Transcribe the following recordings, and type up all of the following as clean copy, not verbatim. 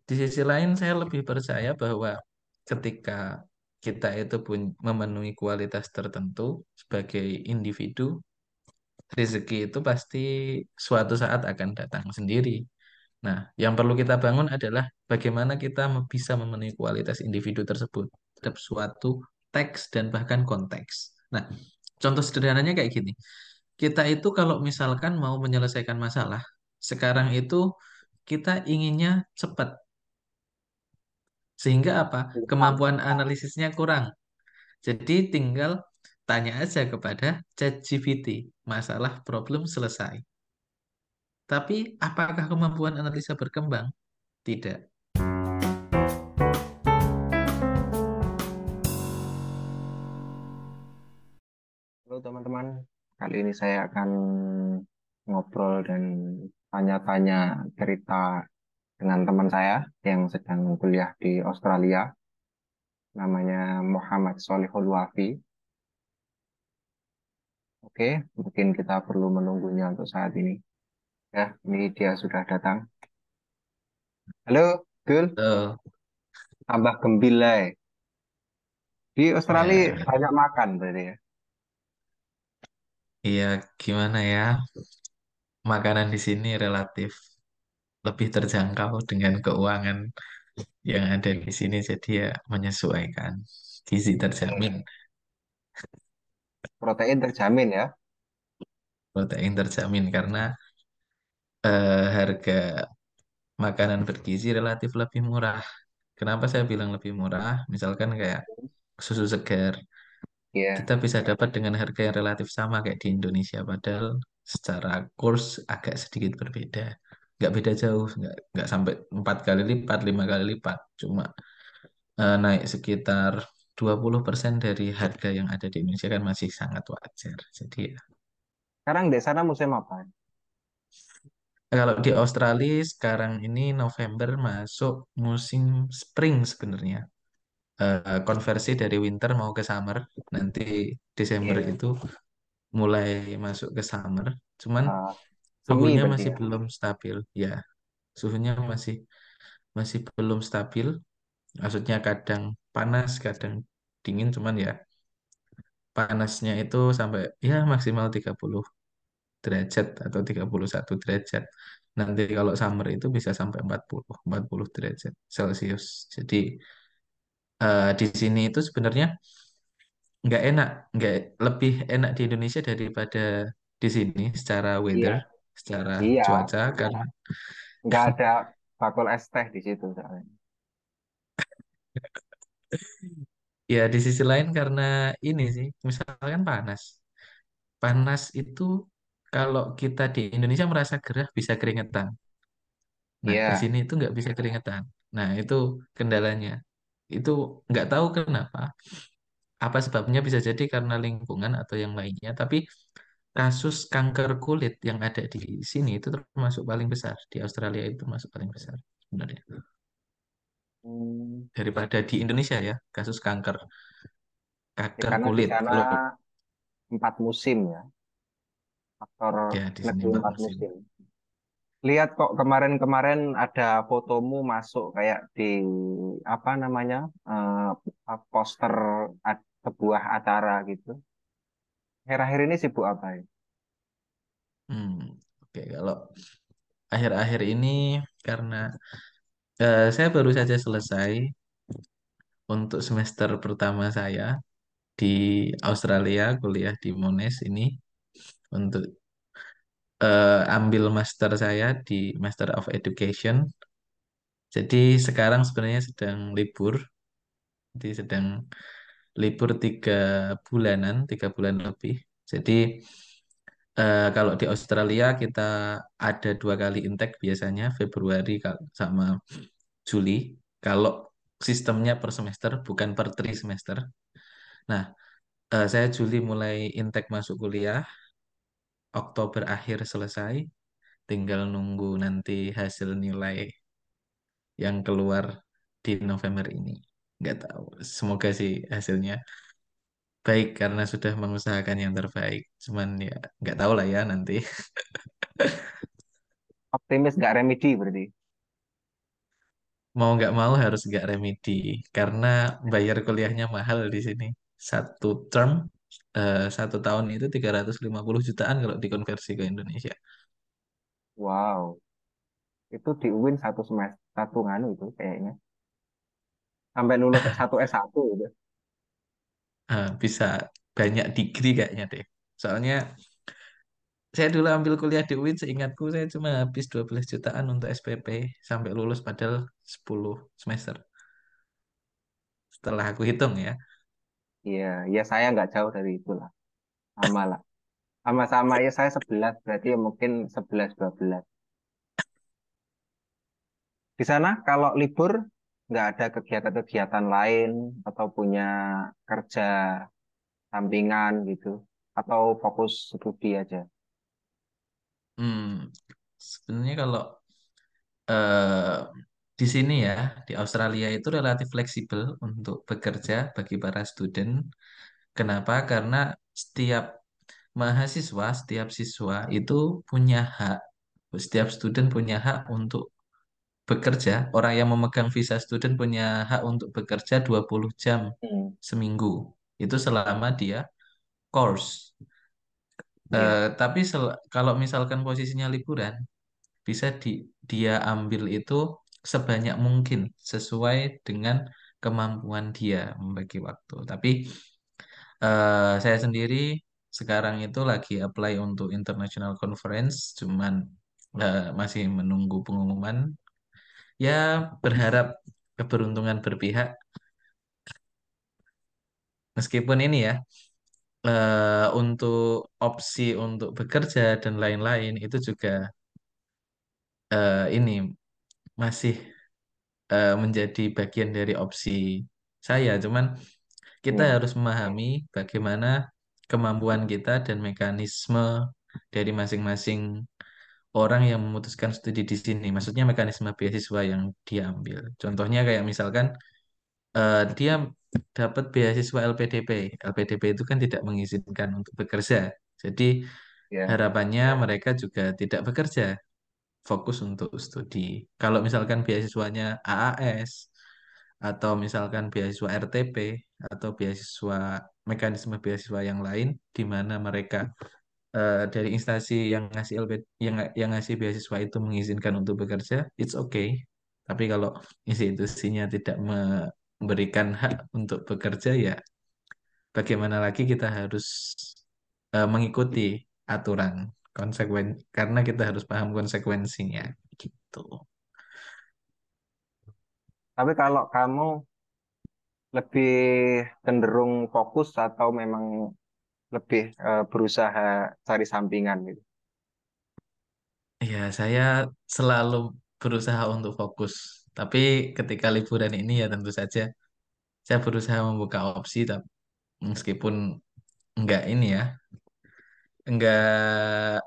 Di sisi lain, saya lebih percaya bahwa ketika kita itu pun memenuhi kualitas tertentu sebagai individu, rezeki itu pasti suatu saat akan datang sendiri. Nah, yang perlu kita bangun adalah bagaimana kita bisa memenuhi kualitas individu tersebut terhadap suatu teks dan bahkan konteks. Nah, contoh sederhananya kayak gini. Kita itu kalau misalkan mau menyelesaikan masalah, sekarang itu kita inginnya cepat. Sehingga apa? Gampang. Kemampuan analisisnya kurang. Jadi tinggal tanya aja kepada ChatGPT. Masalah problem selesai. Tapi apakah kemampuan analisa berkembang? Tidak. Halo teman-teman, kali ini saya akan ngobrol dan tanya-tanya cerita dengan teman saya yang sedang kuliah di Australia, namanya Muhammad Solihul Wafi. Oke, mungkin kita perlu menunggunya untuk saat ini. Ya, ini dia sudah datang. Halo, Gul, Eh, tambah gembila. Di Australia ya, banyak makan berarti ya. iya gimana ya? Makanan di sini relatif lebih terjangkau dengan keuangan yang ada di sini, jadi ya menyesuaikan. Gizi terjamin, Protein terjamin ya. protein terjamin karena harga makanan bergizi relatif lebih murah. Kenapa saya bilang lebih murah? Misalkan kayak susu segar, Iya. kita bisa dapat dengan harga yang relatif sama kayak di Indonesia, padahal secara kurs agak sedikit berbeda. Nggak beda jauh, nggak sampai 4 kali lipat, 5 kali lipat. Cuma naik sekitar 20% dari harga yang ada di Indonesia kan masih sangat wajar. Jadi ya, Sekarang di sana musim apa? kalau di Australia sekarang ini November masuk musim spring sebenarnya. Konversi dari winter mau ke summer. Nanti Desember Iya. itu mulai masuk ke summer. Cuman Eh, Semi suhunya berarti masih ya. belum stabil. Ya, suhunya masih masih belum stabil. Maksudnya kadang panas, kadang dingin. Cuman ya panasnya itu sampai ya maksimal 30 derajat atau 31 derajat. Nanti kalau summer itu bisa sampai 40 derajat Celcius. Jadi di sini itu sebenarnya nggak enak, nggak lebih enak di Indonesia daripada di sini secara weather, Iya. secara Iya, cuaca karena nggak ada bakul es teh di situ soalnya. ya di sisi lain karena ini sih, misalkan panas. Panas itu kalau kita di Indonesia merasa gerah bisa keringetan. Nah, di Iya, sini itu nggak bisa keringetan. Nah, itu kendalanya. Itu nggak tahu kenapa. Apa sebabnya bisa jadi karena lingkungan atau yang lainnya. Tapi kasus kanker kulit yang ada di sini itu termasuk paling besar. Di Australia itu termasuk paling besar sebenarnya. hmm, Daripada di Indonesia ya, kasus kanker. ya Kanker karena di kulit. sana Kalau 4 musim ya, faktor ya di sini negeri empat empat musim. musim. Lihat kok kemarin-kemarin ada fotomu masuk kayak di apa namanya poster sebuah acara gitu. Akhir-akhir ini sibuk apa ya? Hmm, oke, kalau akhir-akhir ini karena saya baru saja selesai untuk semester pertama saya di Australia, kuliah di Monash ini untuk ambil master saya di Master of Education. Jadi sekarang sebenarnya sedang libur, jadi sedang libur 3 bulanan, 3 bulan lebih. Jadi kalau di Australia kita ada 2 kali intake biasanya Februari sama Juli. Kalau sistemnya per semester bukan per trimester. Nah, saya Juli mulai intake masuk kuliah, Oktober akhir selesai, tinggal nunggu nanti hasil nilai yang keluar di November ini. Nggak tahu, semoga sih hasilnya baik karena sudah mengusahakan yang terbaik. Cuman ya nggak tahu lah ya nanti. Optimis nggak remedi berarti? mau nggak mau harus nggak remedi karena bayar kuliahnya mahal di sini. Satu term 1 tahun itu 350 jutaan kalau dikonversi ke Indonesia. Wow, itu di UIN satu semester, satu nganu itu kayaknya. Sampai lulus satu gitu. Bisa banyak degree kayaknya deh. Soalnya saya dulu ambil kuliah di UIN, seingatku saya cuma habis 12 jutaan untuk SPP sampai lulus padahal 10 semester. Setelah aku hitung ya. Iya, ya saya nggak jauh dari itu lah. Sama lah. Sama-sama ya saya 11 berarti ya mungkin 11 12. Di sana kalau libur nggak ada kegiatan-kegiatan lain atau punya kerja sampingan gitu atau fokus studi aja. Hmm, sebenarnya kalau eh, di sini ya, di Australia itu relatif fleksibel untuk bekerja bagi para student. Kenapa? Karena setiap mahasiswa, setiap siswa itu punya hak, setiap student punya hak untuk bekerja. Orang yang memegang visa student punya hak untuk bekerja 20 jam Hmm, seminggu. Itu selama dia course. iya. Tapi kalau misalkan posisinya liburan, bisa dia ambil itu sebanyak mungkin sesuai dengan kemampuan dia membagi waktu. Tapi saya sendiri sekarang itu lagi apply untuk international conference, cuman masih menunggu pengumuman. Ya berharap keberuntungan berpihak, meskipun ini ya untuk opsi untuk bekerja dan lain-lain itu juga ini masih menjadi bagian dari opsi saya. Cuman kita Hmm, harus memahami bagaimana kemampuan kita dan mekanisme dari masing-masing orang yang memutuskan studi di sini. Maksudnya mekanisme beasiswa yang diambil. Contohnya kayak misalkan dia dapat beasiswa LPDP. LPDP itu kan tidak mengizinkan untuk bekerja. Jadi ya. harapannya mereka juga tidak bekerja, fokus untuk studi. Kalau misalkan beasiswanya AAS atau misalkan beasiswa RTP atau beasiswa mekanisme beasiswa yang lain di mana mereka dari instansi yang ngasih yang ngasih beasiswa itu mengizinkan untuk bekerja, it's okay. Tapi kalau institusinya tidak memberikan hak untuk bekerja, ya bagaimana lagi kita harus mengikuti aturan karena kita harus paham konsekuensinya gitu. Tapi kalau kamu lebih cenderung fokus atau memang lebih berusaha cari sampingan gitu. Ya, saya selalu berusaha untuk fokus. Tapi ketika liburan ini ya tentu saja saya berusaha membuka opsi, tapi meskipun enggak ini ya, enggak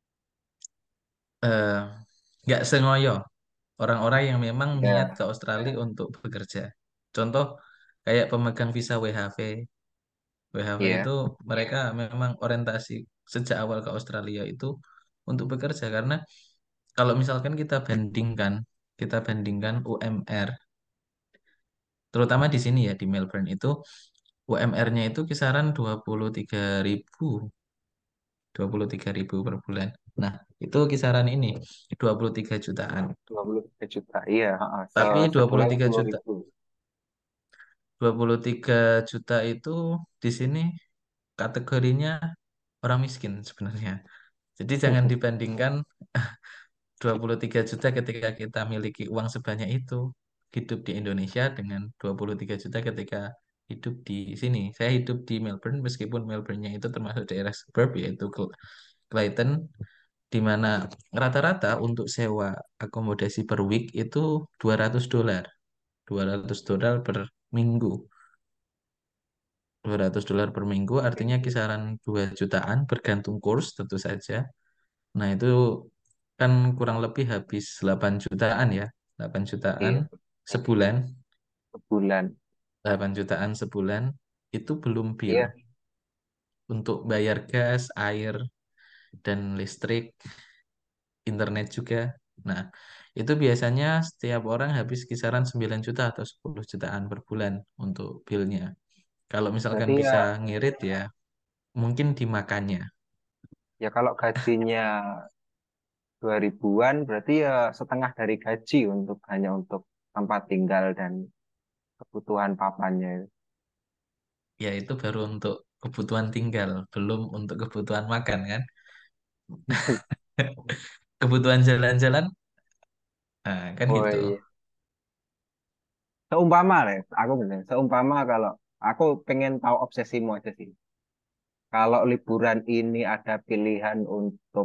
eh, enggak sengoyo orang-orang yang memang niat Ya, ke Australia untuk bekerja. Contoh kayak pemegang visa WHV. WHV itu iya, mereka memang orientasi sejak awal ke Australia itu untuk bekerja karena kalau misalkan kita bandingkan UMR, terutama di sini ya di Melbourne itu UMR-nya itu kisaran 23.000 per bulan. Nah, itu kisaran ini 23 jutaan. 23 juta. Iya, heeh. Tapi dua puluh Sebulan tiga sepuluh juta ribu. 23 juta itu di sini kategorinya orang miskin sebenarnya. Jadi jangan dibandingkan 23 juta ketika kita miliki uang sebanyak itu hidup di Indonesia dengan 23 juta ketika hidup di sini. Saya hidup di Melbourne meskipun Melbourne-nya itu termasuk daerah suburb yaitu Clayton, di mana rata-rata untuk sewa akomodasi per week itu 200 dolar. 200 dolar per minggu. 200 dolar per minggu artinya kisaran 2 jutaan bergantung kurs tentu saja. Nah, itu kan kurang lebih habis 8 jutaan ya. 8 jutaan Iya, sebulan. sebulan. 8 jutaan sebulan itu belum bill Iya, untuk bayar gas, air, dan listrik, internet juga. Nah, Itu biasanya setiap orang habis kisaran 9 juta atau 10 jutaan per bulan untuk bilnya. Kalau misalkan Berarti ya, bisa ngirit ya mungkin dimakannya. ya kalau gajinya 2000-an berarti ya setengah dari gaji untuk hanya untuk tempat tinggal dan kebutuhan papannya. Ya itu baru untuk kebutuhan tinggal, belum untuk kebutuhan makan kan. Kebutuhan jalan-jalan, nah, kan Oh gitu. iya. Seumpama lah, aku bener. Seumpama kalau aku pengen tahu obsesimu aja sih. Kalau liburan ini ada pilihan untuk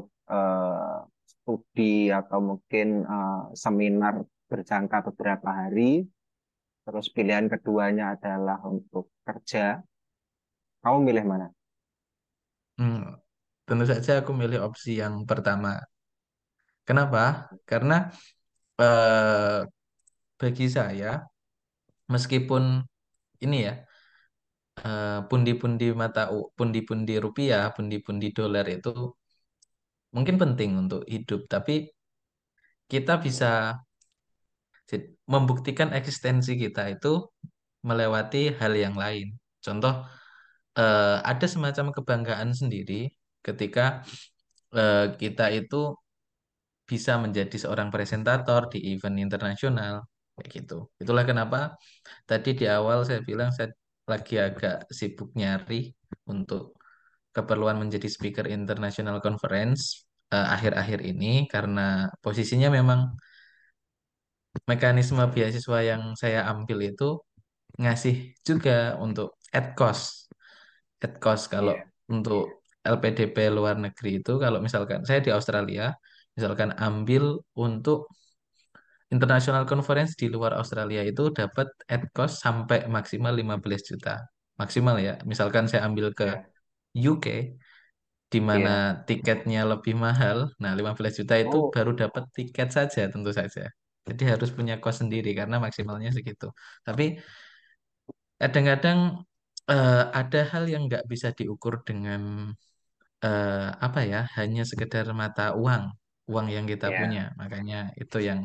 studi atau mungkin seminar berjangka beberapa hari, terus pilihan keduanya adalah untuk kerja, kamu milih mana? Hmm, tentu saja aku milih opsi yang pertama. Kenapa? Karena eh, bagi saya, meskipun ini ya, pundi-pundi pundi-pundi rupiah, pundi-pundi dolar itu mungkin penting untuk hidup, tapi kita bisa membuktikan eksistensi kita itu melewati hal yang lain. Contoh, ada semacam kebanggaan sendiri ketika kita itu bisa menjadi seorang presentator di event internasional kayak gitu. Itulah kenapa tadi di awal saya bilang saya lagi agak sibuk nyari untuk keperluan menjadi speaker international conference akhir-akhir ini karena posisinya memang mekanisme beasiswa yang saya ambil itu ngasih juga untuk at cost. At cost kalau Iya, untuk LPDP luar negeri itu kalau misalkan saya di Australia misalkan ambil untuk international conference di luar Australia itu dapat at cost sampai maksimal 15 juta. Maksimal ya. Misalkan saya ambil ke iya, UK di mana iya. tiketnya lebih mahal. Nah, 15 juta itu Oh, baru dapat tiket saja tentu saja. Jadi harus punya kos sendiri karena maksimalnya segitu. Tapi kadang-kadang ada hal yang nggak bisa diukur dengan apa ya, hanya sekedar mata uang, uang yang kita punya. iya. Makanya itu yang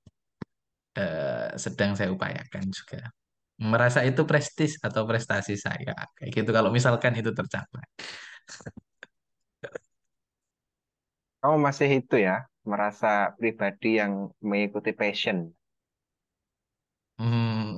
sedang saya upayakan juga. Merasa itu prestis atau prestasi saya, kayak gitu. Kalau misalkan itu tercapai. Kamu masih itu ya, merasa pribadi yang mengikuti passion. Hmm,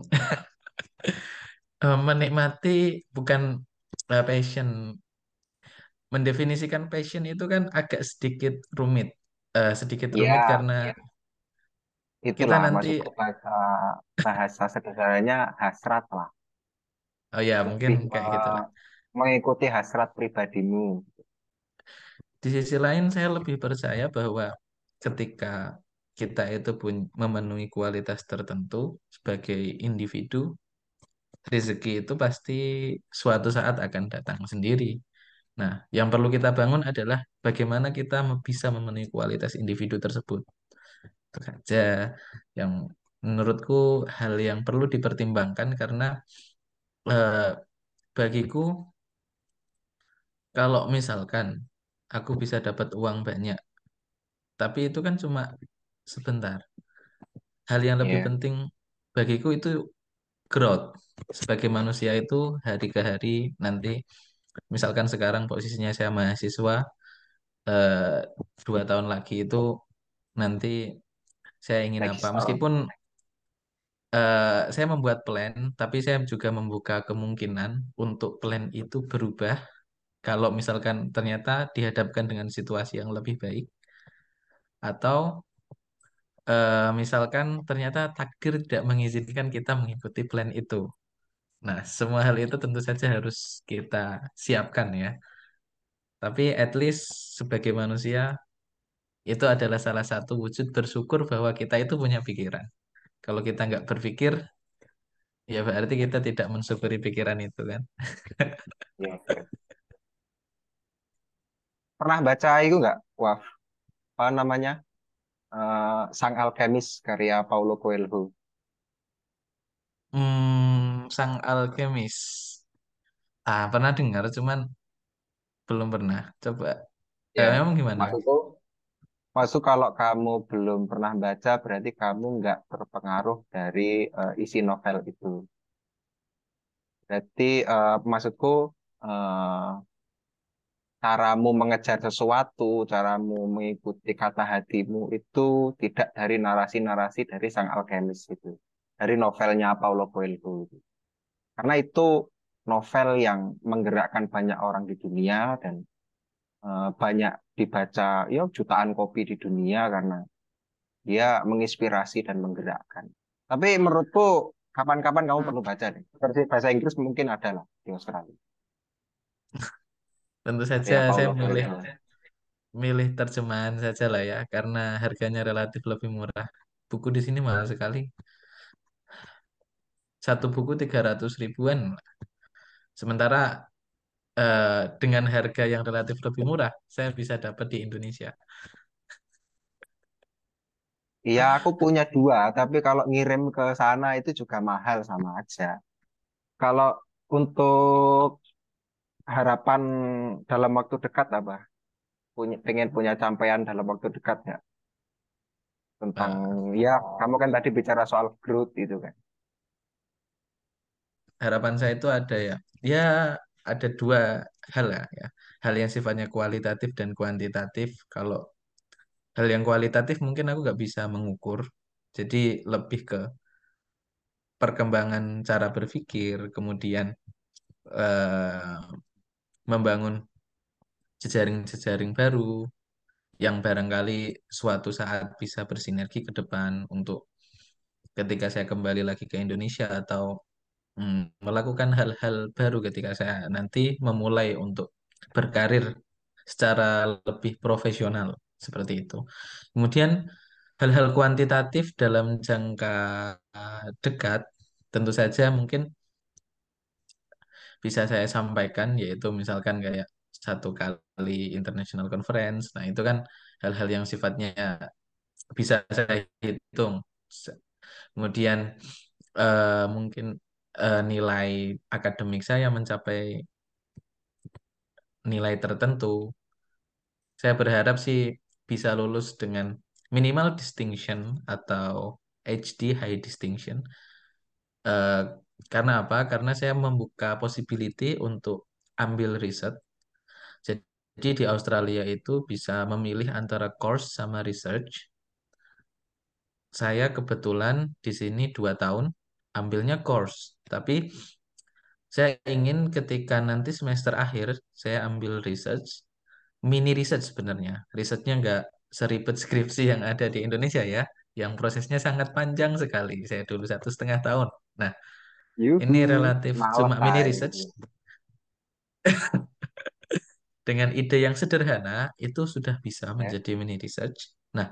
menikmati bukan passion. Mendefinisikan passion itu kan agak sedikit rumit. Sedikit rumit Ya, karena kita itulah nanti, maksudku bahasa bahasa sederhananya hasrat lah. oh ya mungkin Lebih kayak gitulah. mengikuti hasrat pribadimu. Di sisi lain saya lebih percaya bahwa ketika kita itu pun memenuhi kualitas tertentu sebagai individu, rezeki itu pasti suatu saat akan datang sendiri. Nah, yang perlu kita bangun adalah bagaimana kita bisa memenuhi kualitas individu tersebut. Itu saja yang menurutku hal yang perlu dipertimbangkan karena eh, bagiku kalau misalkan aku bisa dapat uang banyak, tapi itu kan cuma sebentar. Hal yang lebih Iya, penting bagiku itu growth. Sebagai manusia itu hari ke hari nanti, misalkan sekarang posisinya saya mahasiswa, eh, 2 tahun lagi itu nanti saya ingin apa? next tahun. Meskipun saya membuat plan, tapi saya juga membuka kemungkinan untuk plan itu berubah kalau misalkan ternyata dihadapkan dengan situasi yang lebih baik, atau misalkan ternyata takdir tidak mengizinkan kita mengikuti plan itu. Nah, semua hal itu tentu saja harus kita siapkan ya. Tapi at least sebagai manusia itu adalah salah satu wujud bersyukur bahwa kita itu punya pikiran. Kalau kita nggak berpikir, ya berarti kita tidak mensyukuri pikiran itu kan. Iya, iya. Pernah baca itu nggak? Wah, apa namanya? Sang Alkemis karya Paulo Coelho. Sang alkemis. Pernah dengar, cuman belum pernah. Coba, Ya, memang gimana? maksudku. Maksud kalau kamu belum pernah baca, berarti kamu nggak terpengaruh dari isi novel itu. Berarti maksudku eh, caramu mengejar sesuatu, caramu mengikuti kata hatimu itu tidak dari narasi-narasi dari sang alkemis itu. Dari novelnya Paulo Coelho itu. Karena itu novel yang menggerakkan banyak orang di dunia dan banyak dibaca ya jutaan kopi di dunia karena dia menginspirasi dan menggerakkan. Tapi menurutku kapan-kapan kamu perlu baca deh. Versi bahasa Inggris mungkin ada lah di Australia. Tentu saja Karya saya Paulo milih Coelho. milih terjemahan saja lah ya, karena harganya relatif lebih murah. Buku di sini mahal sekali. Satu buku 300 ribuan. Sementara dengan harga yang relatif lebih murah, saya bisa dapat di Indonesia. Iya, aku punya dua, tapi kalau ngirim ke sana itu juga mahal sama aja. Kalau untuk harapan dalam waktu dekat apa? Pengen punya capaian dalam waktu dekat ya? Tentang, Eh, ya kamu kan tadi bicara soal growth itu kan. Harapan saya itu ada ya, ya ada dua hal ya. Hal yang sifatnya kualitatif dan kuantitatif. Kalau hal yang kualitatif mungkin aku nggak bisa mengukur, jadi lebih ke perkembangan cara berpikir, kemudian eh, membangun jejaring-jejaring baru yang barangkali suatu saat bisa bersinergi ke depan untuk ketika saya kembali lagi ke Indonesia atau melakukan hal-hal baru ketika saya nanti memulai untuk berkarir secara lebih profesional seperti itu. Kemudian hal-hal kuantitatif dalam jangka dekat tentu saja mungkin bisa saya sampaikan yaitu misalkan kayak satu kali international conference. Nah, itu kan hal-hal yang sifatnya bisa saya hitung. Kemudian mungkin nilai akademik saya mencapai nilai tertentu. Saya berharap sih bisa lulus dengan minimal distinction atau HD high distinction. Eh, karena apa? Karena saya membuka possibility untuk ambil riset. Jadi di Australia itu bisa memilih antara course sama research. Saya kebetulan di sini 2 tahun ambilnya course, tapi saya ingin ketika nanti semester akhir saya ambil research, mini research sebenarnya. Researchnya nggak seribet skripsi yang ada di Indonesia ya, yang prosesnya sangat panjang sekali. Saya dulu 1,5 tahun. Nah, Yuhu, ini relatif males cuma mini saya research itu. dengan ide yang sederhana itu sudah bisa Ya. menjadi mini research. Nah,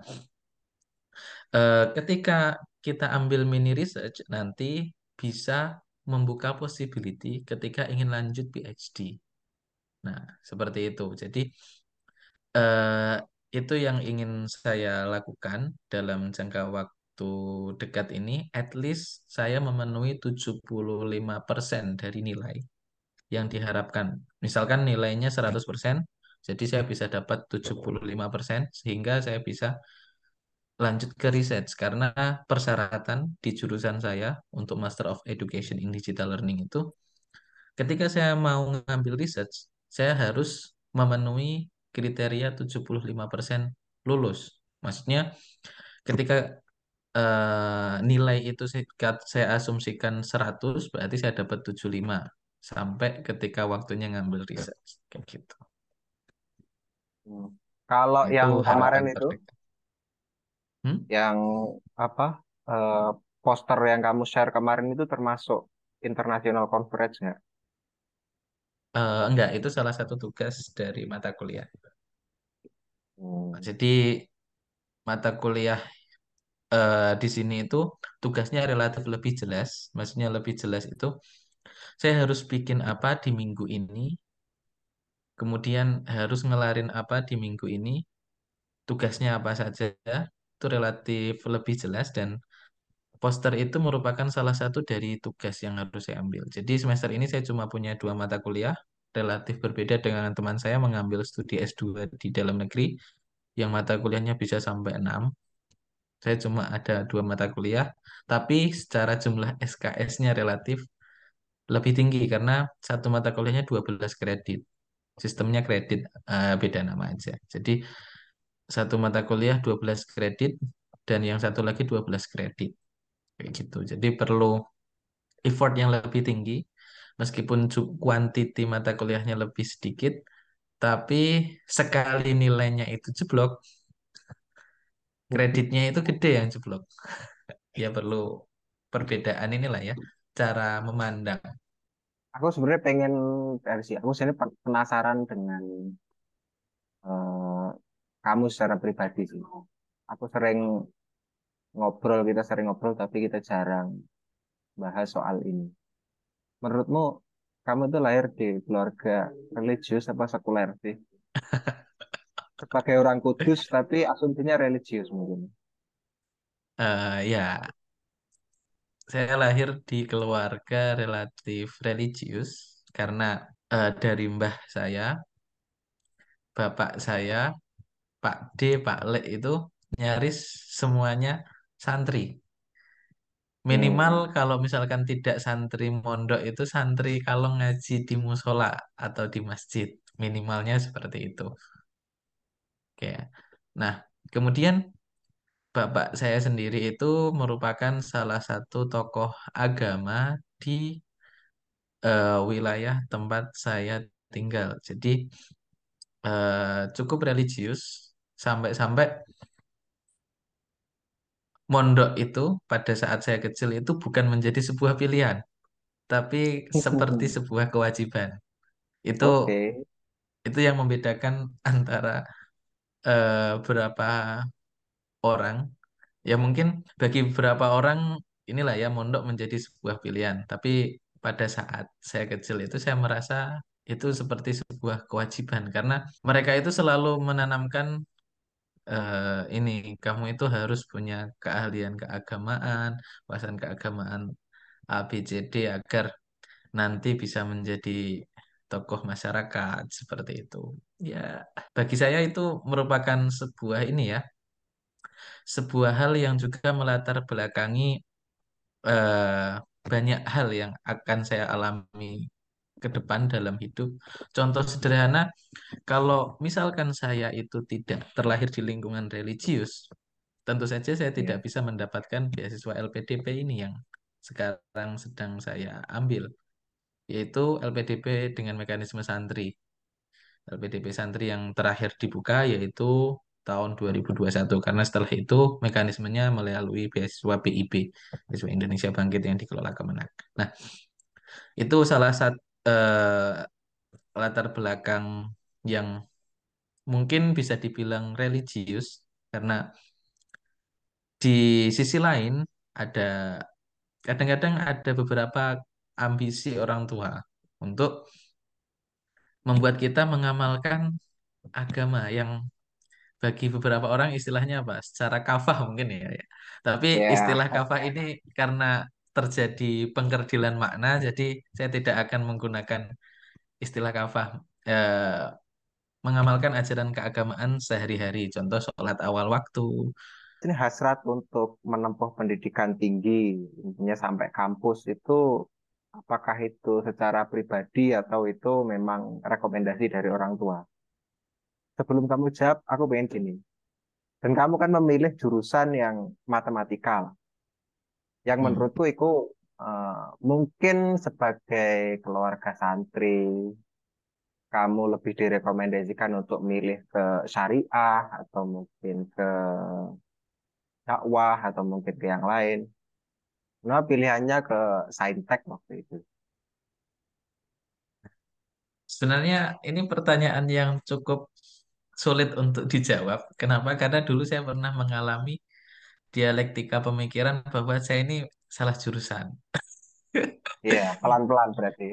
ketika kita ambil mini research nanti bisa membuka possibility ketika ingin lanjut PhD. Nah, seperti itu. Jadi eh, itu yang ingin saya lakukan dalam jangka waktu dekat ini. At least saya memenuhi 75% dari nilai yang diharapkan. Misalkan nilainya 100%, jadi saya bisa dapat 75% sehingga saya bisa lanjut ke research karena persyaratan di jurusan saya untuk Master of Education in Digital Learning itu ketika saya mau ngambil research saya harus memenuhi kriteria 75% lulus. Maksudnya ketika nilai itu saya asumsikan 100 berarti saya dapat 75 sampai ketika waktunya ngambil research kayak gitu. Hmm. Kalau Itu yang kemarin harapan itu, terdekat. Hmm? yang apa eh, poster yang kamu share kemarin itu termasuk international conference nggak? Enggak, itu salah satu tugas dari mata kuliah. Hmm. Jadi mata kuliah di sini itu tugasnya relatif lebih jelas. Maksudnya lebih jelas itu saya harus bikin apa di minggu ini, kemudian harus ngelarin apa di minggu ini, tugasnya apa saja. Itu relatif lebih jelas dan poster itu merupakan salah satu dari tugas yang harus saya ambil. Jadi semester ini saya cuma punya 2 mata kuliah, relatif berbeda dengan teman saya mengambil studi S2 di dalam negeri. yang mata kuliahnya bisa sampai 6. Saya cuma ada 2 mata kuliah, tapi secara jumlah SKS-nya relatif lebih tinggi karena satu mata kuliahnya 12 kredit. Sistemnya kredit, beda nama aja. Jadi satu mata kuliah 12 kredit dan yang satu lagi 12 kredit. Kayak gitu. Jadi perlu effort yang lebih tinggi meskipun quantity mata kuliahnya lebih sedikit, tapi sekali nilainya itu jeblok, kreditnya itu gede yang jeblok. Ya perlu perbedaan inilah ya, cara memandang. Aku sebenarnya pengen versi, aku sebenarnya penasaran dengan eh, kamu secara pribadi sih. Aku sering ngobrol, kita sering ngobrol, tapi kita jarang bahas soal ini. Menurutmu, kamu tuh lahir di keluarga religius apa sekuler sih? Sebagai orang kudus, tapi asumsinya religius mungkin. Ya, saya lahir di keluarga relatif religius karena dari mbah saya, bapak saya, Pak D, Pak Le itu nyaris semuanya santri. Minimal Hmm, kalau misalkan tidak santri mondok itu santri kalau ngaji di musola atau di masjid. Minimalnya seperti itu. Oke. Nah, kemudian bapak saya sendiri itu merupakan salah satu tokoh agama di wilayah tempat saya tinggal. Jadi cukup religius sampai-sampai mondok itu pada saat saya kecil itu bukan menjadi sebuah pilihan, tapi seperti sebuah kewajiban. Itu oke. itu yang membedakan antara berapa orang. Ya mungkin bagi beberapa orang inilah ya mondok menjadi sebuah pilihan. Tapi pada saat saya kecil itu saya merasa itu seperti sebuah kewajiban karena mereka itu selalu menanamkan ini kamu itu harus punya keahlian keagamaan, wawasan keagamaan A, B, C, D agar nanti bisa menjadi tokoh masyarakat seperti itu. Ya, bagi saya itu merupakan sebuah ini ya, sebuah hal yang juga melatar belakangi eh, banyak hal yang akan saya alami ke depan dalam hidup. Contoh sederhana, kalau misalkan saya itu tidak terlahir di lingkungan religius, tentu saja saya tidak Ya. bisa mendapatkan beasiswa LPDP ini yang sekarang sedang saya ambil, yaitu LPDP dengan mekanisme santri. LPDP santri yang terakhir dibuka yaitu tahun 2021 karena setelah itu mekanismenya melalui beasiswa BIP, Beasiswa Indonesia Bangkit yang dikelola Kemenang. Nah, itu salah satu latar belakang yang mungkin bisa dibilang religius karena di sisi lain ada kadang-kadang ada beberapa ambisi orang tua untuk membuat kita mengamalkan agama yang bagi beberapa orang istilahnya apa? Secara kafah mungkin ya, ya. Tapi Ya, istilah kafah ini karena terjadi pengkerdilan makna, jadi saya tidak akan menggunakan istilah kafah. Eh, mengamalkan ajaran keagamaan sehari-hari, contoh sholat awal waktu. ini hasrat untuk menempuh pendidikan tinggi, intinya sampai kampus itu, apakah itu secara pribadi atau itu memang rekomendasi dari orang tua? Sebelum kamu jawab, aku pengen gini. Dan kamu kan memilih jurusan yang matematikal, yang Hmm. menurutku itu mungkin sebagai keluarga santri, kamu lebih direkomendasikan untuk milih ke syariah atau mungkin ke dakwah atau mungkin ke yang lain. Nah, pilihannya ke Saintek waktu itu. Sebenarnya ini pertanyaan yang cukup sulit untuk dijawab. Kenapa? Karena dulu saya pernah mengalami dialektika pemikiran bahwa saya ini salah jurusan. Iya, pelan-pelan berarti.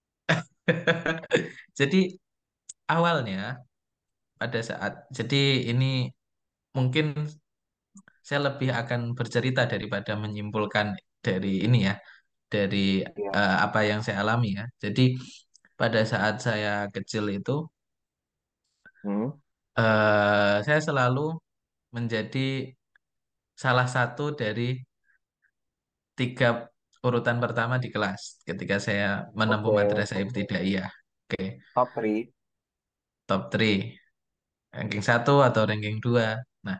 Jadi awalnya pada saat jadi ini mungkin saya lebih akan bercerita daripada menyimpulkan dari ini ya, dari Iya. apa yang saya alami ya. Jadi pada saat saya kecil itu Hmm? saya selalu menjadi salah satu dari tiga urutan pertama di kelas ketika saya menempuh Oke, madrasah oke. ibtidaiyah. Oke, Top 3. top 3, ranking satu atau ranking 2. Nah,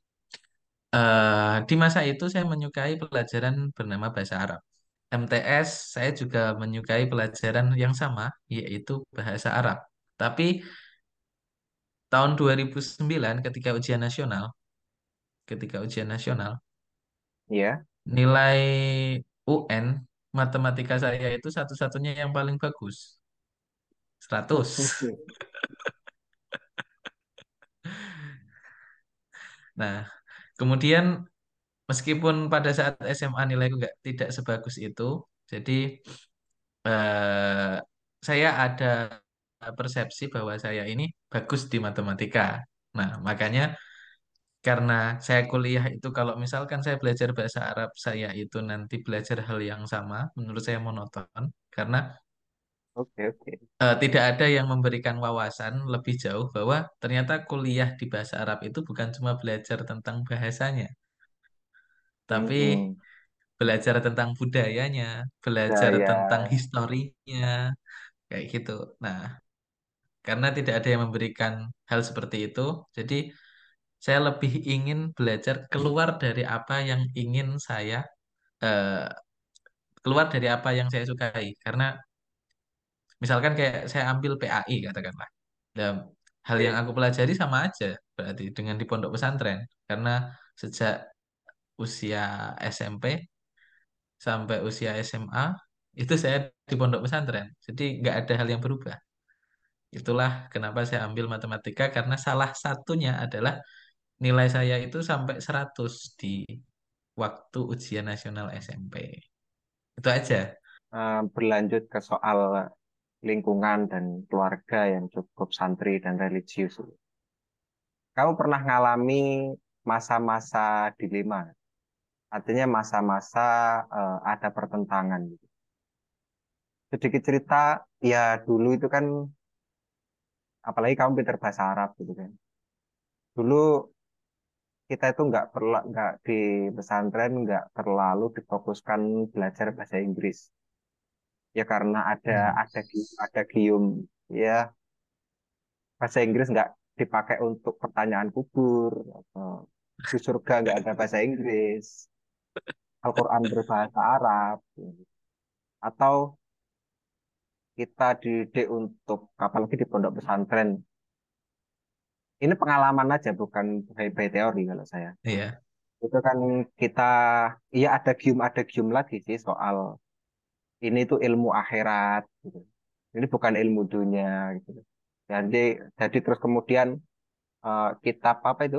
di masa itu saya menyukai pelajaran bernama bahasa Arab. MTS saya juga menyukai pelajaran yang sama, yaitu bahasa Arab. Tapi tahun 2009 ketika ujian nasional, Ya. nilai UN matematika saya itu satu-satunya yang paling bagus, 100. Nah, kemudian meskipun pada saat SMA nilaiku nggak tidak sebagus itu, jadi eh, saya ada persepsi bahwa saya ini bagus di matematika. Nah, makanya karena saya kuliah itu kalau misalkan saya belajar bahasa Arab, saya itu nanti belajar hal yang sama, menurut saya monoton. Karena Oke, oke. tidak ada yang memberikan wawasan lebih jauh bahwa ternyata kuliah di bahasa Arab itu bukan cuma belajar tentang bahasanya, tapi Hmm. belajar tentang budayanya, Ya, belajar tentang ya. historinya, kayak gitu. Nah, karena tidak ada yang memberikan hal seperti itu, jadi saya lebih ingin belajar keluar dari apa yang ingin saya, eh, keluar dari apa yang saya sukai. Karena misalkan kayak saya ambil PAI katakanlah. Dan hal yang Oke. aku pelajari sama aja berarti dengan di pondok pesantren. Karena sejak usia SMP sampai usia SMA itu saya di pondok pesantren. Jadi nggak ada hal yang berubah. Itulah kenapa saya ambil matematika karena salah satunya adalah nilai saya itu sampai 100 di waktu ujian nasional SMP. Itu aja. Berlanjut ke soal lingkungan dan keluarga yang cukup santri dan religius. Kamu pernah ngalami masa-masa dilema, artinya masa-masa ada pertentangan gitu. Sedikit cerita, ya dulu itu kan, apalagi kamu pinter bahasa Arab gitu kan. Dulu kita itu nggak di pesantren nggak terlalu difokuskan belajar bahasa Inggris. Ya karena Hmm. ada gium, ya bahasa Inggris nggak dipakai untuk pertanyaan kubur, atau di surga nggak ada bahasa Inggris, Al-Quran berbahasa Arab, atau kita dididik untuk apalagi di pondok pesantren. Ini pengalaman aja, bukan by teori kalau saya. Iya. Itu kan kita, iya ada gium lagi sih soal ini tuh ilmu akhirat gitu. Ini bukan ilmu dunia gitu. Jadi jadi terus kemudian kitab apa itu?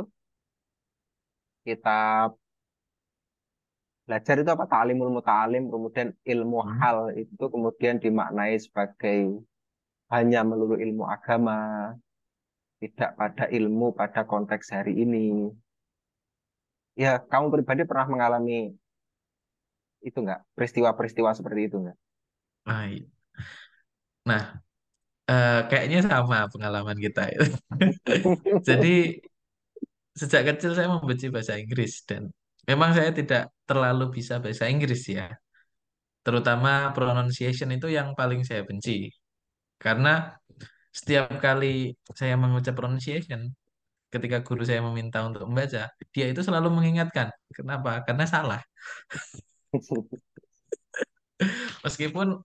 Kitab belajar itu apa? Ta'limul muta'alim, kemudian ilmu Hmm. hal itu kemudian dimaknai sebagai hanya melulu ilmu agama, tidak pada ilmu pada konteks hari ini. Ya, kamu pribadi pernah mengalami itu nggak? Peristiwa-peristiwa seperti itu nggak? Ah, iya. Nah, kayaknya sama pengalaman kita itu. Jadi sejak kecil saya membenci bahasa Inggris dan memang saya tidak terlalu bisa bahasa Inggris ya. Terutama pronunciation itu yang paling saya benci. Karena setiap kali saya mengucap pronunciation, ketika guru saya meminta untuk membaca, dia itu selalu mengingatkan. Kenapa? Karena salah. Meskipun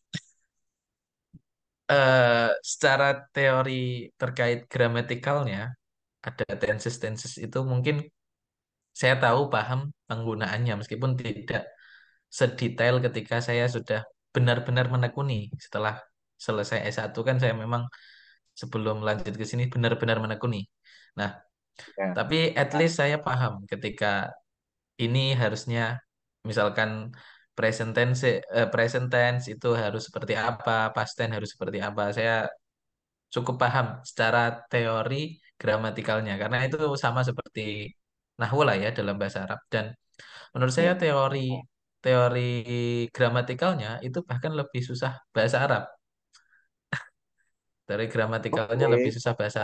secara teori terkait gramatikalnya, ada tenses-tenses itu mungkin saya tahu paham penggunaannya meskipun tidak sedetail ketika saya sudah benar-benar menekuni setelah selesai S1 kan saya memang sebelum lanjut ke sini benar-benar menekuni. Nah, Ya, tapi at least saya paham ketika ini harusnya misalkan present tense itu harus seperti apa, past tense harus seperti apa. Saya cukup paham secara teori gramatikalnya karena itu sama seperti nahwu lah ya dalam bahasa Arab dan menurut saya ya. teori teori gramatikalnya itu bahkan lebih susah bahasa Arab. Teori gramatikalnya lebih Oke. susah bahasa Arab.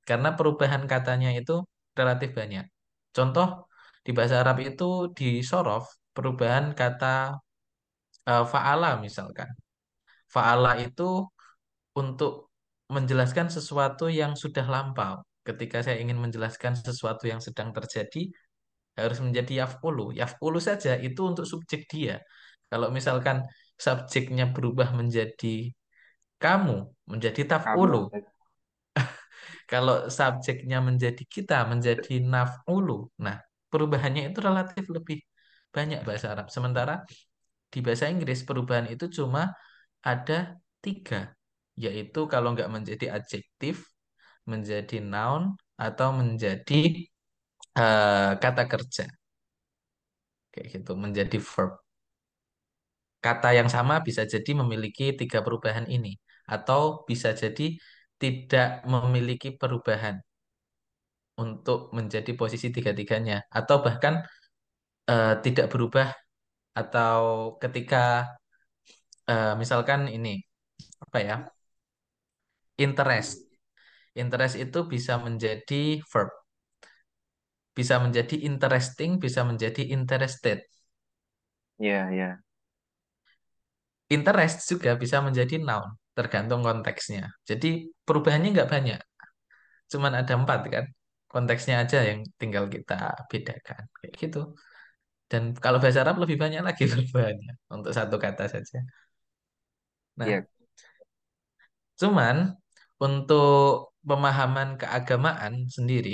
karena perubahan katanya itu relatif banyak. Contoh di bahasa Arab itu di sorof perubahan kata fa'ala misalkan. Fa'ala itu untuk menjelaskan sesuatu yang sudah lampau. Ketika saya ingin menjelaskan sesuatu yang sedang terjadi, harus menjadi yaf'ulu. Yaf'ulu saja itu untuk subjek dia. Kalau misalkan subjeknya berubah menjadi kamu, menjadi Kamu. taf'ulu. Kalau subjeknya menjadi kita, menjadi naf'ulu. Nah, perubahannya itu relatif lebih banyak bahasa Arab. Sementara di bahasa Inggris perubahan itu cuma ada tiga, yaitu kalau nggak menjadi adjektif, menjadi noun, atau menjadi kata kerja, kayak gitu, menjadi verb. Kata yang sama bisa jadi memiliki tiga perubahan ini, atau bisa jadi tidak memiliki perubahan untuk menjadi posisi tiga-tiganya, atau bahkan tidak berubah, atau ketika misalkan ini apa ya, interest. Interest itu bisa menjadi verb, bisa menjadi interesting, bisa menjadi interested. Iya, iya. Interest juga bisa menjadi noun, tergantung konteksnya. Jadi perubahannya nggak banyak, cuman ada empat kan. Konteksnya aja yang tinggal kita bedakan, kayak gitu. Dan kalau bahasa Arab lebih banyak lagi perubahannya untuk satu kata saja. Nah, Iya, cuman untuk pemahaman keagamaan sendiri,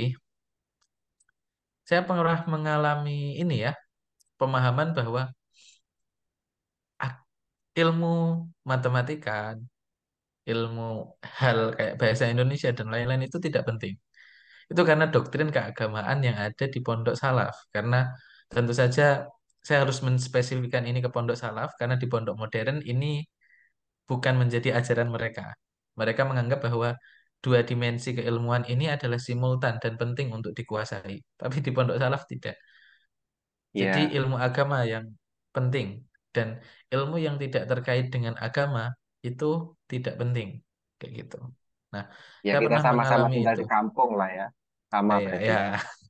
saya pernah mengalami ini ya, pemahaman bahwa ak- ilmu matematika, ilmu hal kayak bahasa Indonesia dan lain-lain itu tidak penting. Itu karena doktrin keagamaan yang ada di Pondok Salaf. Karena tentu saja saya harus menspesifikkan ini ke Pondok Salaf karena di Pondok Modern ini bukan menjadi ajaran mereka. Mereka menganggap bahwa dua dimensi keilmuan ini adalah simultan dan penting untuk dikuasai. Tapi di Pondok Salaf tidak. Jadi iya. ilmu agama yang penting dan ilmu yang tidak terkait dengan agama itu tidak penting. Kayak gitu. Nah, Ya saya kita pernah sama-sama mengalami tinggal itu. di kampung lah ya. Sama Kayak berarti. ya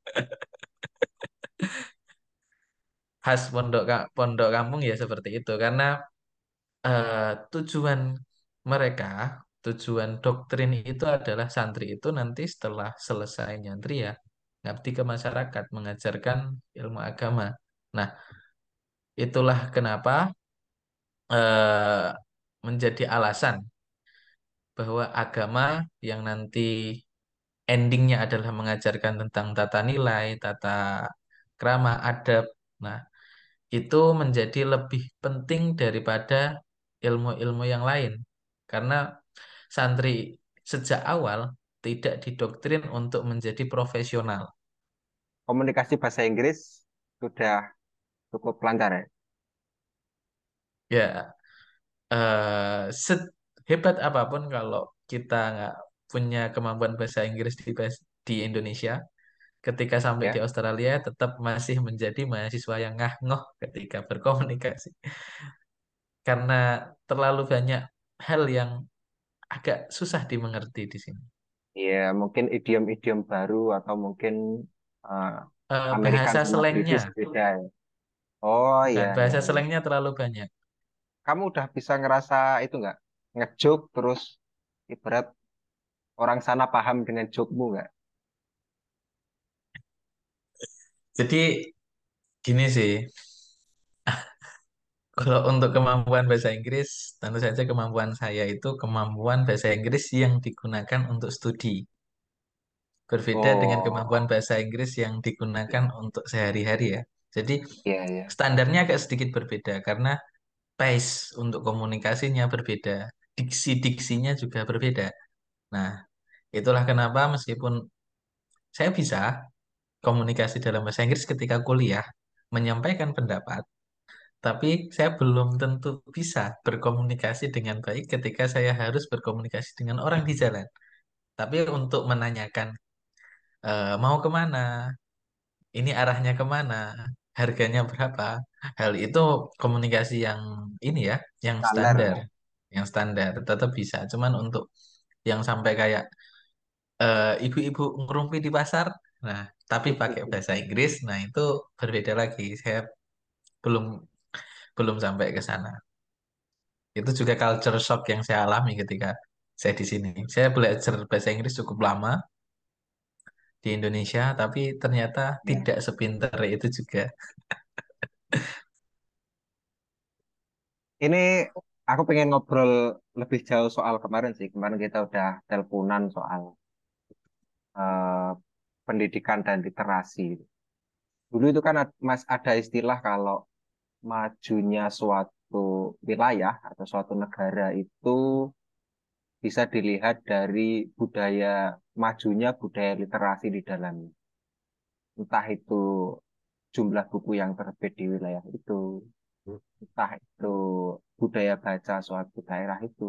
khas pondok kampung ya seperti itu karena tujuan mereka, tujuan doktrin itu adalah santri itu nanti setelah selesai nyantri ya ngabdi ke masyarakat, mengajarkan ilmu agama. Nah, itulah kenapa menjadi alasan bahwa agama yang nanti endingnya adalah mengajarkan tentang tata nilai, tata krama, adab. Nah, itu menjadi lebih penting daripada ilmu-ilmu yang lain. Karena santri sejak awal tidak didoktrin untuk menjadi profesional. Komunikasi bahasa Inggris sudah cukup lancar ya. Ya, sehebat apapun kalau kita nggak punya kemampuan bahasa Inggris di Indonesia, ketika sampai di Ya. Australia tetap masih menjadi mahasiswa yang ngah-ngoh ketika berkomunikasi. Karena terlalu banyak hal yang agak susah dimengerti di sini. Iya, mungkin idiom-idiom baru atau mungkin eh, American Bahasa sama British selengnya, beda ya. Oh iya, iya, bahasa iya. selengnya terlalu banyak. Kamu udah bisa ngerasa itu nggak? Ngejoke terus ibarat orang sana paham dengan joke-mu nggak? Jadi gini sih, kalau untuk kemampuan bahasa Inggris, tentu saja kemampuan saya itu kemampuan bahasa Inggris yang digunakan untuk studi. Berbeda dengan kemampuan Oh, bahasa Inggris yang digunakan untuk sehari-hari ya. Jadi iya, iya. standarnya agak sedikit berbeda karena pace untuk komunikasinya berbeda, diksi-diksinya juga berbeda. Nah, itulah kenapa meskipun saya bisa komunikasi dalam bahasa Inggris ketika kuliah, menyampaikan pendapat, tapi saya belum tentu bisa berkomunikasi dengan baik ketika saya harus berkomunikasi dengan orang di jalan. Tapi untuk menanyakan mau kemana, ini arahnya kemana, harganya berapa, hal itu komunikasi yang ini ya, Standar ya. yang standar tetap bisa. Cuman untuk yang sampai kayak ibu-ibu ngerumpi di pasar. Nah, tapi pakai bahasa Inggris. Nah, itu berbeda lagi. Saya belum belum sampai ke sana. Itu juga culture shock yang saya alami ketika saya di sini. Saya belajar bahasa Inggris cukup lama di Indonesia, tapi ternyata Ya. tidak sepintar itu juga. Ini aku pengen ngobrol lebih jauh soal kemarin sih. Kemarin kita udah teleponan soal eh, pendidikan dan literasi. Dulu itu kan Mas ada istilah kalau majunya suatu wilayah atau suatu negara itu bisa dilihat dari majunya budaya literasi di dalamnya. Entah itu jumlah buku yang terbit di wilayah itu, entah itu budaya baca suatu daerah itu,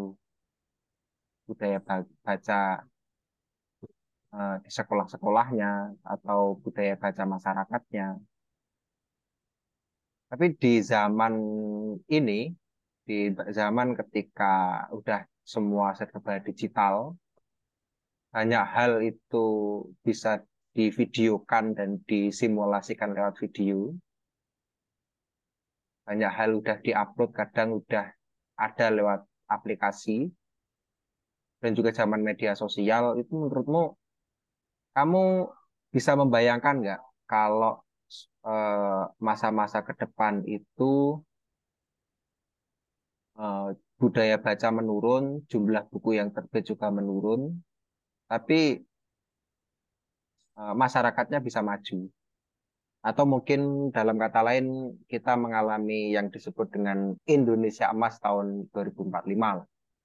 baca di sekolah-sekolahnya, atau budaya baca masyarakatnya. Tapi di zaman ini, di zaman ketika udah semua serba digital, banyak hal itu bisa divideokan dan disimulasikan lewat video. Banyak hal udah diupload, kadang udah ada lewat aplikasi dan juga zaman media sosial. Itu menurutmu, kamu bisa membayangkan nggak kalau masa-masa ke depan itu eh, budaya baca menurun, jumlah buku yang terbit juga menurun, tapi masyarakatnya bisa maju. Atau mungkin dalam kata lain, kita mengalami yang disebut dengan Indonesia Emas tahun 2045 lah.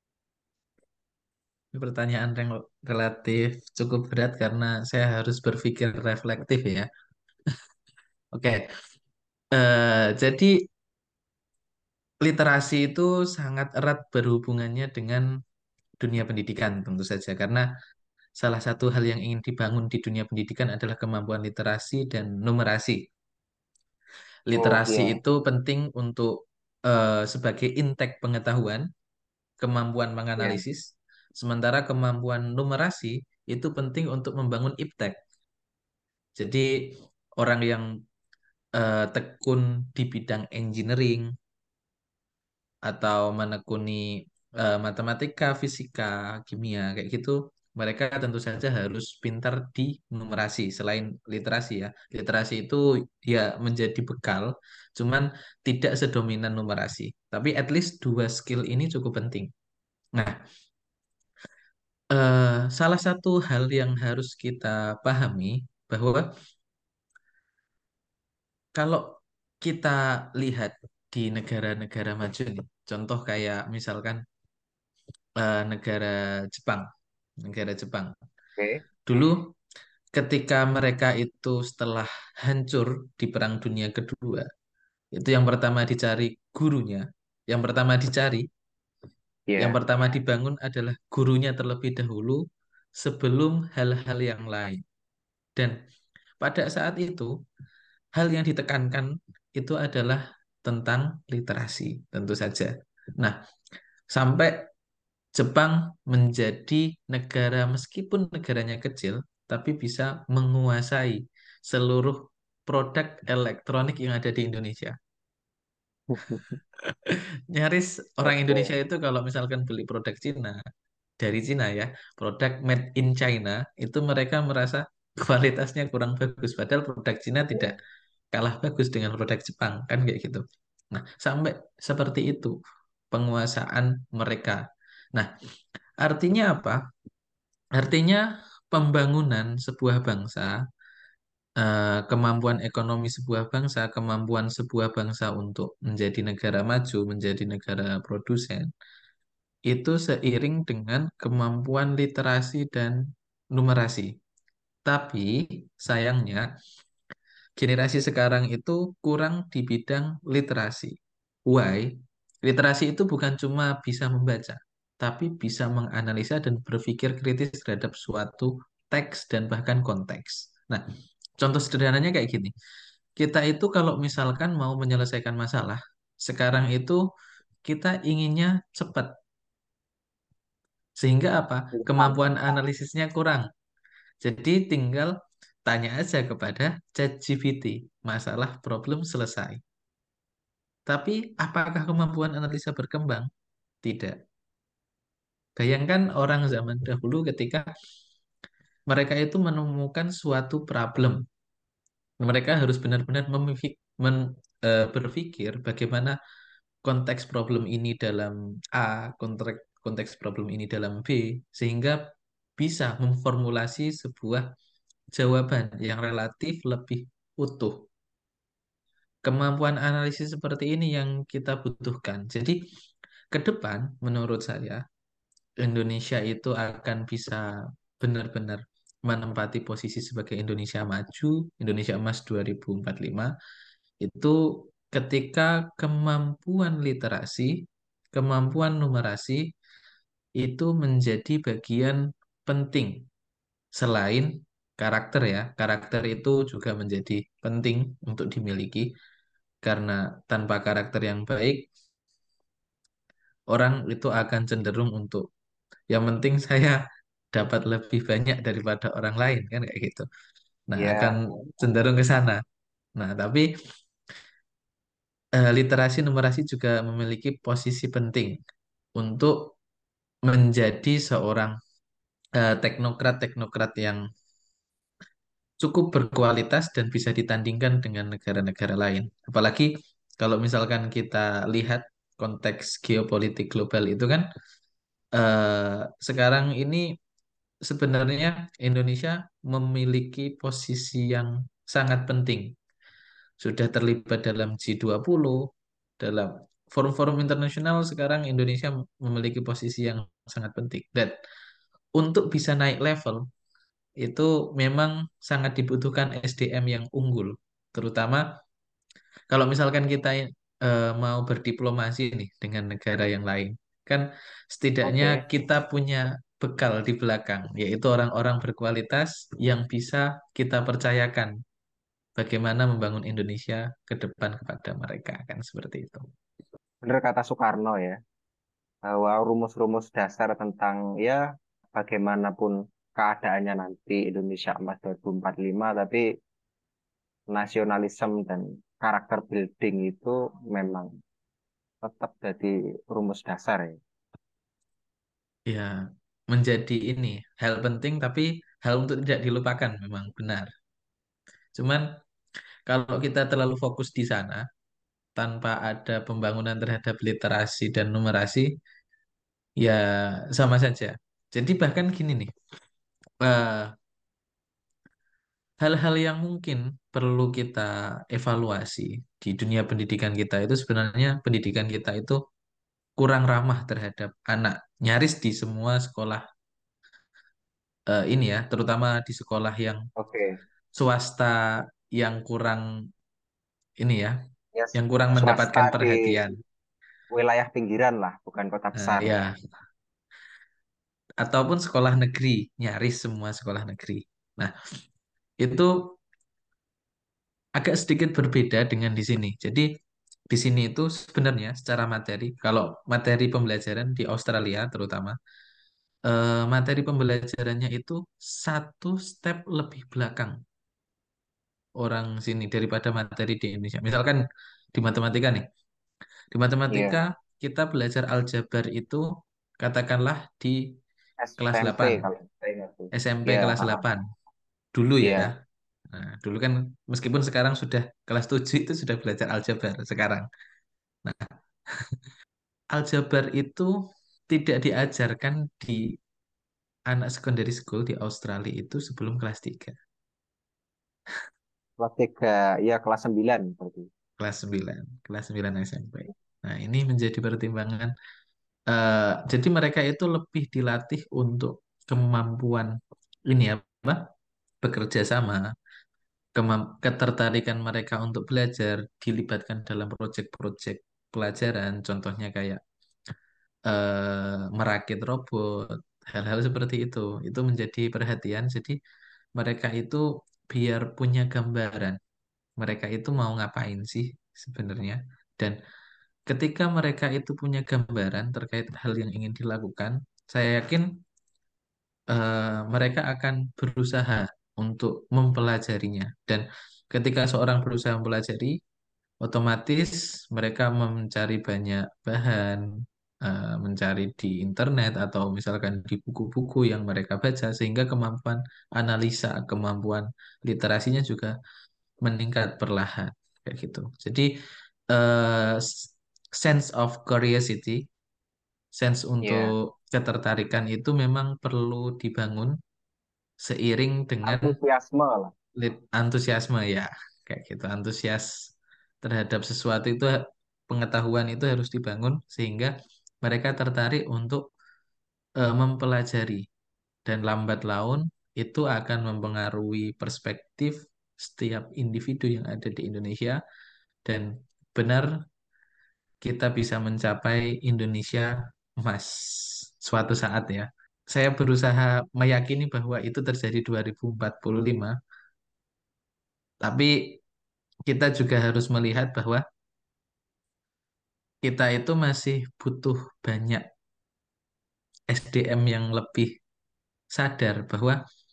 Ini pertanyaan yang relatif cukup berat karena saya harus berpikir reflektif ya. Oke, jadi literasi itu sangat erat berhubungannya dengan dunia pendidikan tentu saja karena salah satu hal yang ingin dibangun di dunia pendidikan adalah kemampuan literasi dan numerasi. Oh Literasi iya, itu penting untuk sebagai intake pengetahuan, kemampuan iya. menganalisis, sementara kemampuan numerasi itu penting untuk membangun iptek. Jadi orang yang tekun di bidang engineering atau menekuni matematika, fisika, kimia kayak gitu, mereka tentu saja harus pintar di numerasi selain literasi ya. Literasi itu ya menjadi bekal, cuman tidak sedominan numerasi. Tapi at least dua skill ini cukup penting. Nah, salah satu hal yang harus kita pahami bahwa kalau kita lihat di negara-negara maju nih, contoh kayak misalkan negara Jepang. Negara Jepang. Oke, Dulu ketika mereka itu setelah hancur di Perang Dunia Kedua, itu yang pertama dicari gurunya. Yang pertama dicari, yang iya. pertama dibangun adalah gurunya terlebih dahulu sebelum hal-hal yang lain. Dan pada saat itu, hal yang ditekankan itu adalah tentang literasi, tentu saja. Nah, sampai Jepang menjadi negara, meskipun negaranya kecil, tapi bisa menguasai seluruh produk elektronik yang ada di Indonesia. Nyaris orang Indonesia Oke. itu kalau misalkan beli produk Cina, dari Cina ya, produk made in China, itu mereka merasa kualitasnya kurang bagus. Padahal produk Cina tidak kalah bagus dengan produk Jepang, kan kayak gitu. Nah, sampai seperti itu penguasaan mereka. Nah, artinya apa? Artinya pembangunan sebuah bangsa, kemampuan ekonomi sebuah bangsa, kemampuan sebuah bangsa untuk menjadi negara maju, menjadi negara produsen, itu seiring dengan kemampuan literasi dan numerasi. Tapi sayangnya generasi sekarang itu kurang di bidang literasi. Why? Literasi itu bukan cuma bisa membaca, tapi bisa menganalisa dan berpikir kritis terhadap suatu teks dan bahkan konteks. Nah, contoh sederhananya kayak gini. Kita itu kalau misalkan mau menyelesaikan masalah, sekarang itu kita inginnya cepat. Sehingga apa? Kemampuan analisisnya kurang. Jadi tinggal tanya aja kepada ChatGPT, masalah problem selesai. Tapi apakah kemampuan analisa berkembang? Tidak. Bayangkan orang zaman dahulu ketika mereka itu menemukan suatu problem. Mereka harus benar-benar berpikir bagaimana konteks problem ini dalam A, konteks problem ini dalam B, sehingga bisa memformulasi sebuah jawaban yang relatif lebih utuh. Kemampuan analisis seperti ini yang kita butuhkan. Jadi, ke depan, menurut saya, Indonesia itu akan bisa benar-benar menempati posisi sebagai Indonesia maju, Indonesia emas 2045, itu ketika kemampuan literasi, kemampuan numerasi itu menjadi bagian penting selain karakter ya. Karakter itu juga menjadi penting untuk dimiliki karena tanpa karakter yang baik, orang itu akan cenderung untuk yang penting saya dapat lebih banyak daripada orang lain kan kayak gitu. Nah, akan Ya, cenderung ke sana. Nah, tapi literasi numerasi juga memiliki posisi penting untuk menjadi seorang teknokrat-teknokrat yang cukup berkualitas dan bisa ditandingkan dengan negara-negara lain. Apalagi kalau misalkan kita lihat konteks geopolitik global itu kan sekarang ini sebenarnya Indonesia memiliki posisi yang sangat penting. Sudah terlibat dalam G20, dalam forum-forum internasional sekarang Indonesia memiliki posisi yang sangat penting. Dan untuk bisa naik level itu memang sangat dibutuhkan SDM yang unggul, terutama kalau misalkan kita mau berdiplomasi nih dengan negara yang lain, kan setidaknya oke. kita punya bekal di belakang, yaitu orang-orang berkualitas yang bisa kita percayakan bagaimana membangun Indonesia ke depan kepada mereka, kan seperti itu. Bener kata Soekarno ya, bahwa rumus-rumus dasar tentang ya bagaimanapun keadaannya nanti Indonesia emas 2045, tapi nasionalisme dan karakter building itu memang tetap jadi rumus dasar ya. Ya, menjadi ini hal penting tapi hal untuk tidak dilupakan memang benar. Cuman kalau kita terlalu fokus di sana tanpa ada pembangunan terhadap literasi dan numerasi, ya sama saja. Jadi bahkan gini nih, eh, hal-hal yang mungkin perlu kita evaluasi di dunia pendidikan kita itu sebenarnya pendidikan kita itu kurang ramah terhadap anak. Nyaris di semua sekolah ini ya, terutama di sekolah yang Oke, swasta yang kurang ini ya, ya yang kurang swasta mendapatkan di perhatian. wilayah pinggiran lah, bukan kota besar. Ya, ataupun sekolah negeri, nyaris semua sekolah negeri. Nah, itu agak sedikit berbeda dengan di sini. Jadi, di sini itu sebenarnya secara materi, kalau materi pembelajaran di Australia terutama, materi pembelajarannya itu satu step lebih belakang orang sini daripada materi di Indonesia. Misalkan di matematika nih, di matematika Iya, kita belajar aljabar itu katakanlah di kelas SMP 8, kalau saya ingat tuh. SMP Iya, kelas 8 dulu ya. iya. Nah, dulu kan meskipun sekarang sudah kelas 7 itu sudah belajar aljabar sekarang. Nah, aljabar itu tidak diajarkan di anak secondary school di Australia itu sebelum kelas 3, Kelas 3, ya kelas 9 berarti. kelas sembilan SMP. Nah, ini menjadi pertimbangan. Jadi mereka itu lebih dilatih untuk kemampuan ini apa? Bekerja sama, ketertarikan mereka untuk belajar, dilibatkan dalam proyek-proyek pelajaran, contohnya kayak merakit robot, hal-hal seperti itu menjadi perhatian. Jadi mereka itu biar punya gambaran, mereka itu mau ngapain sih sebenarnya. Dan ketika mereka itu punya gambaran terkait hal yang ingin dilakukan, saya yakin mereka akan berusaha untuk mempelajarinya. Dan ketika seorang berusaha mempelajari, otomatis mereka mencari banyak bahan, mencari di internet atau misalkan di buku-buku yang mereka baca, sehingga kemampuan analisa, kemampuan literasinya juga meningkat perlahan, kayak gitu. Jadi sense of curiosity, sense Iya, untuk ketertarikan itu memang perlu dibangun seiring dengan antusiasme lah. antusiasme ya, kayak gitu. Antusias terhadap sesuatu itu, pengetahuan itu harus dibangun sehingga mereka tertarik untuk mempelajari, dan lambat laun itu akan mempengaruhi perspektif setiap individu yang ada di Indonesia, dan benar kita bisa mencapai Indonesia emas suatu saat ya. Saya berusaha meyakini bahwa itu terjadi 2045, tapi kita juga harus melihat bahwa kita itu masih butuh banyak SDM yang lebih sadar bahwa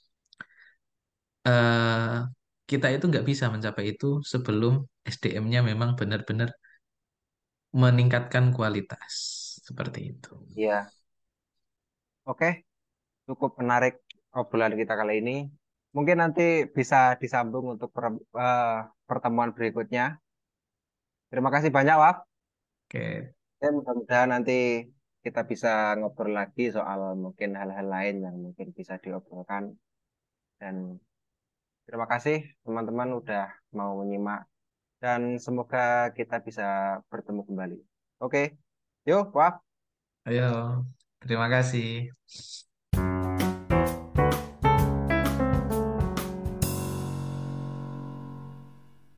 eh, kita itu nggak bisa mencapai itu sebelum SDM-nya memang benar-benar meningkatkan kualitas seperti itu. Iya, oke, cukup menarik obrolan kita kali ini. Mungkin nanti bisa disambung untuk pertemuan berikutnya. Terima kasih banyak, Wak. Oke, Ya, mudah-mudahan nanti kita bisa ngobrol lagi soal mungkin hal-hal lain yang mungkin bisa diobrolkan. Dan terima kasih teman-teman udah mau menyimak. Dan semoga kita bisa bertemu kembali. Oke, yuk, Wak. ayo, terima kasih.